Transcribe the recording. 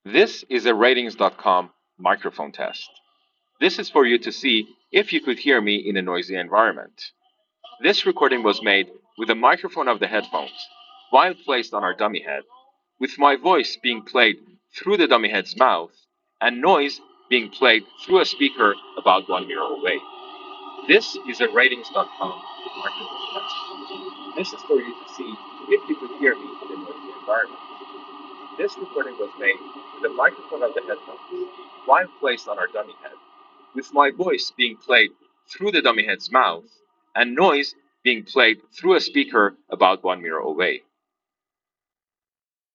This is a Ratings.com microphone test. This is for you to see if you could hear me in a noisy environment. This recording was made with a microphone of the headphones while placed on our dummy head, with my voice being played through the dummy head's mouth and noise being played through a speaker about 1 meter away. This is a Ratings.com microphone test. This is for you to see if you could hear me in a noisy environment. This recording was made with a microphone of the headphones while placed on our dummy head, with my voice being played through the dummy head's mouth and noise being played through a speaker about 1 meter away.